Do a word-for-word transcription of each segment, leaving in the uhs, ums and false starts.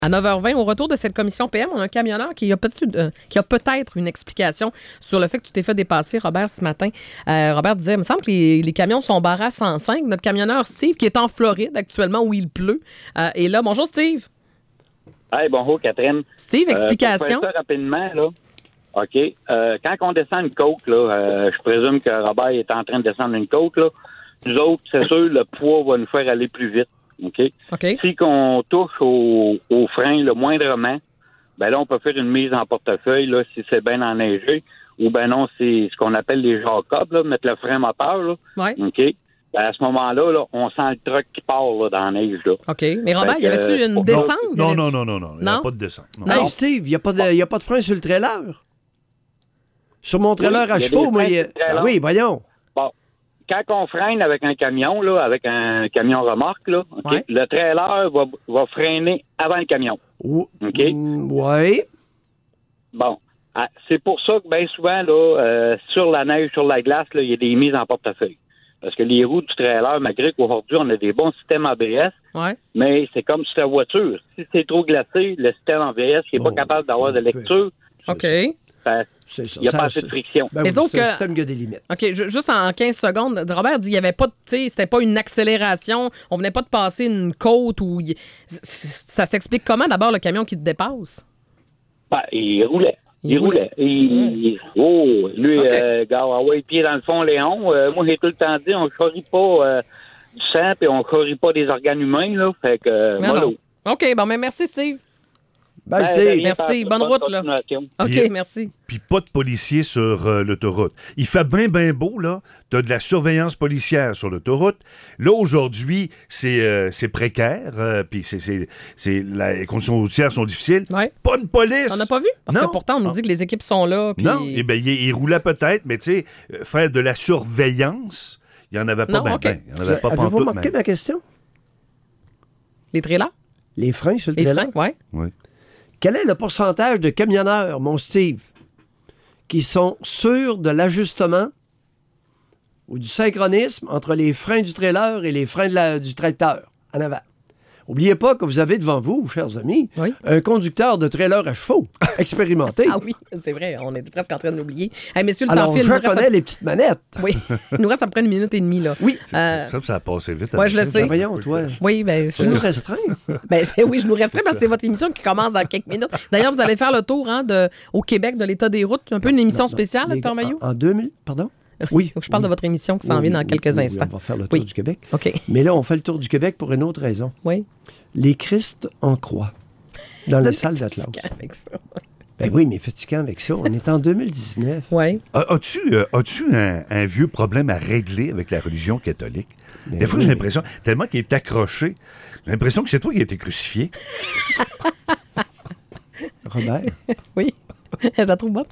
À neuf heures vingt, au retour de cette commission P M, on a un camionneur qui a peut-être, euh, qui a peut-être une explication sur le fait que tu t'es fait dépasser, Robert, ce matin. Euh, Robert disait, il me semble que les, les camions sont barrés à cent cinq. Notre camionneur Steve, qui est en Floride actuellement, où il pleut, euh, est là. Bonjour, Steve. Hey, bonjour, Catherine. Steve, explication. Euh, pour faire ça rapidement, là. OK. Euh, quand on descend une côte, là, euh, je présume que Robert est en train de descendre une côte, là. Nous autres, c'est sûr, le poids va nous faire aller plus vite. OK? OK. Si qu'on touche au, au frein le moindrement, ben là, on peut faire une mise en portefeuille, là, si c'est bien enneigé, ou ben non, c'est ce qu'on appelle les Jacobs, là, mettre le frein moteur, là. Ouais. OK? Ben à ce moment-là, là, on sent le truck qui part, là, dans la neige, là. OK. Mais Robert, Fait y avait-tu que, une euh, descente? Non, Y non, avait-tu- non, non, non. Il n'y a Non? pas de descente. Non. Non. Hey, Steve, il n'y a, pas de- y a pas de frein sur le trailer. Sur mon trailer Oui, à il y a chevaux, des moi, freins il y a- sur le trailer. Ah oui, voyons. Bon. Quand on freine avec un camion, là, avec un camion remorque, là, OK, Ouais. le trailer va, va freiner avant le camion. Ou- OK. Mm, ouais. Bon. Ah, c'est pour ça que bien souvent, là, euh, sur la neige, sur la glace, là, il y a des mises en portefeuille. Parce que les roues du trailer, malgré qu'aujourd'hui, on a des bons systèmes A B S, Ouais. mais c'est comme sur la voiture. Si c'est trop glacé, le système A B S qui n'est Oh, pas capable d'avoir de lecture, C'est OK. ça. ça- C'est ça. il n'y a Ça, pas assez c'est- de friction. Ben Mais oui, sauf c'est un que- système qui a des limites. OK, ju- juste en quinze secondes, Robert dit qu'il n'y avait pas de, tu sais, c'était pas une accélération, on venait pas de passer une côte ou il- c- c- ça s'explique comment d'abord le camion qui te dépasse? Ben, il roulait. Il Il, roulait. roulait. Il, il- oh, lui, OK. euh, gars, ah ouais, pied dans le fond, Léon. Euh, moi, j'ai tout le temps dit, on ne charrie pas euh, du sang et on ne charrie pas des organes humains, là. Fait que, euh, Non, mollo. non. OK, bon, mais merci, Steve. Ben, Ben, Steve, de rien, Merci, pas- bonne pas de route, là. continuation. OK, Puis- merci. Puis pas de policiers sur euh, l'autoroute. Il fait bien, bien beau, là. T'as de la surveillance policière sur l'autoroute. Là, aujourd'hui, c'est euh, c'est précaire. euh, Puis c'est, c'est, c'est, la- les conditions routières sont difficiles. Ouais. Pas de police. On n'a pas vu? Parce Non. que pourtant, on nous dit que les équipes sont là. Puis... Non, eh bien, il, il roulait peut-être, mais tu sais, euh, faire de la surveillance, il n'y en avait pas Non, bien. OK. Ben. Il n'y en avait pas avez-vous pantoute, remarqué même. ma question? Les trailers? Les freins sur le Les trailer? freins, ouais. Oui. Quel est le pourcentage de camionneurs, mon Steve, qui sont sûrs de l'ajustement ou du synchronisme entre les freins du trailer et les freins de la- du tracteur en avant? N'oubliez pas que vous avez devant vous, chers amis, Oui. un conducteur de trailer à chevaux expérimenté. Ah oui, c'est vrai, on est presque en train de l'oublier. Hey, messieurs, le temps Alors, file. je il nous reste connais à- les petites manettes. Oui, il nous reste à peu près une minute et demie, là. Oui. Euh, Ça, ça a passé vite. Ouais, je le avec sais. ça. Voyons, toi. oui, ben, Tu nous restreins. ben, c'est- oui, je nous resterai parce que c'est votre émission qui commence dans quelques minutes. D'ailleurs, vous allez faire le tour hein, de, au Québec de l'état des routes. Un peu une émission spéciale, Les docteur gars, Mailloux? En, en deux mille, pardon? Oui. Je parle oui. de votre émission qui s'en Oui, vient dans oui, quelques oui, oui, instants. on va faire le tour Oui. du Québec. OK. Mais là, on fait le tour du Québec pour une autre raison. Oui. Les Christ en croix dans les salles d'Atlas. Avec ça. Ben oui, mais fatigant avec ça. On est en deux mille dix-neuf. Oui. A- As-tu, euh, as-tu un, un vieux problème à régler avec la religion catholique? Ben Des fois, oui. j'ai l'impression, tellement qu'il est accroché, j'ai l'impression que c'est toi qui as été crucifié. Robert, Oui. Je la trouve bonne.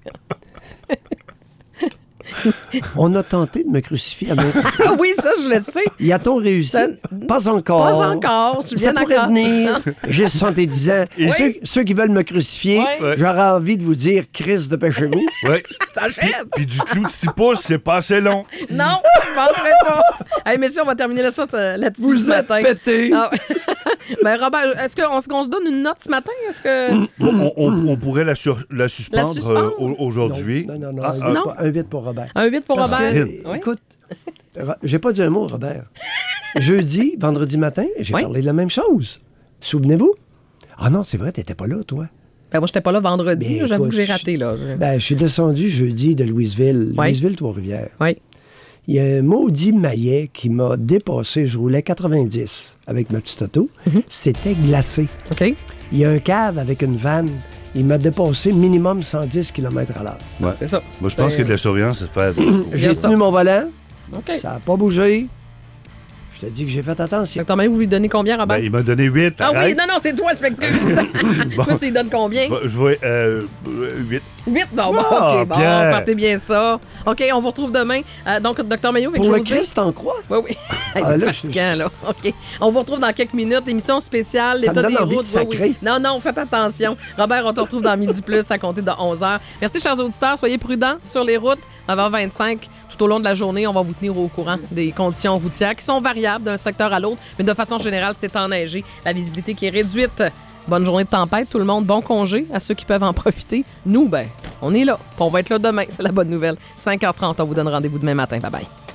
on a tenté de me crucifier à mon... Ah oui, ça, je le sais. Y a-t-on réussi? Ça- Pas encore. Pas encore. Je suis bien Ça pourrait d'accord. venir. J'ai soixante-dix ans. Et Oui. ceux, ceux qui veulent me crucifier, Ouais. j'aurais envie de vous dire, Christ, dépêchez-vous. Ouais. Ça achève. Puis du clou de six pouces, c'est pas assez long. Non, je penserais pas. Hey, messieurs, on va terminer là, ça, euh, là-dessus Vous ce êtes matin. pétés. Ah. Ben, Robert, est-ce qu'on qu'on se donne une note ce matin? Est-ce que... On, on- on pourrait la, sur- la suspendre, La suspendre? euh, au- aujourd'hui. Non, non, non. Ah, un, ah, huit non. pour- un huit pour Robert. Un huit pour Parce Robert? que, Oui. écoute, Ro- j'ai pas dit un mot, Robert. Jeudi, vendredi matin, j'ai Oui. parlé de la même chose. Souvenez-vous? Ah non, c'est vrai, t'étais pas là, toi. Ben, moi, j'étais pas là vendredi. Mais là, J'avoue écoute, que j'ai raté, là. Je- Ben, je suis descendu jeudi de Louisville, Oui. Louisville, Trois-Rivières. Oui. Il y a un maudit maillet qui m'a dépassé. Je roulais quatre-vingt-dix avec ma petite auto. Mhm. C'était glacé. OK. Il y a un cave avec une vanne. Il m'a dépassé minimum cent dix kilomètres à l'heure. Ouais. C'est ça. Moi, je pense qu'il y a de la surveillance à faire. J'ai Bien ça. tenu mon volant. OK. Ça n'a pas bougé. Je te dis que j'ai fait attention. Docteur Mailloux, vous lui donnez combien, Robert? Ben, il m'a donné huit. ah oui, arrête. non, non, c'est toi, je m'excuse. Bon. Toi, tu lui donnes combien? Va- Je vais. Euh, huit. huit? Bon, bon, Ah, OK, bon, bien. partez bien ça. OK, on vous retrouve demain. Euh, donc, docteur Mailloux, avec Pour le José. Christ en croix? Oui, oui. Hey, Ah, c'est là, fatigant, là. OK. On vous retrouve dans quelques minutes. Émission spéciale, Ça me l'état donne des envie de routes. Oui, oui. sacrer. Non, non, faites attention. Robert, on te retrouve dans Midi Plus à compter de onze heures. Merci, chers auditeurs. Soyez prudents sur les routes. neuf heures vingt-cinq, tout au long de la journée, on va vous tenir au courant des conditions routières qui sont variables d'un secteur à l'autre, mais de façon générale, c'est enneigé. La visibilité qui est réduite Bonne journée de tempête, tout le monde. Bon congé à ceux qui peuvent en profiter. Nous, ben, on est là. On va être là demain. C'est la bonne nouvelle. cinq heures trente, on vous donne rendez-vous demain matin. Bye bye.